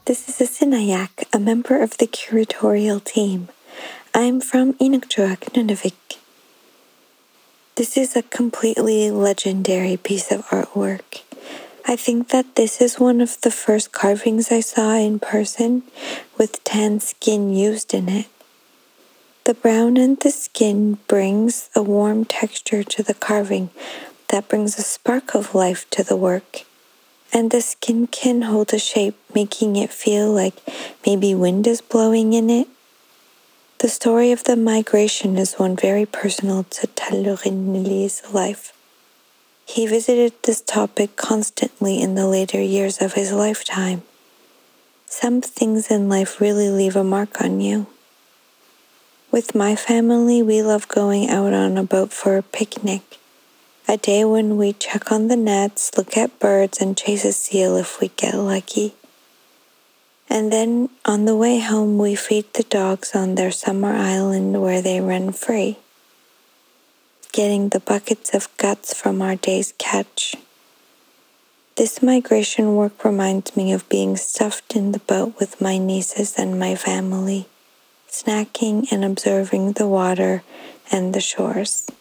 This is Asinayak, a member of the curatorial team. I'm from Inukjuak, Nunavik. This is a completely legendary piece of artwork. I think that this is one of the first carvings I saw in person with tan skin used in it. The brown in the skin brings a warm texture to the carving that brings a spark of life to the work. And the skin can hold a shape, making it feel like maybe wind is blowing in it. The story of the migration is one very personal to Talurinili's life. He visited this topic constantly in the later years of his lifetime. Some things in life really leave a mark on you. With my family, we love going out on a boat for a picnic. A day when we check on the nets, look at birds, and chase a seal if we get lucky. And then on the way home, we feed the dogs on their summer island where they run free, getting the buckets of guts from our day's catch. This migration work reminds me of being stuffed in the boat with my nieces and my family, snacking and observing the water and the shores.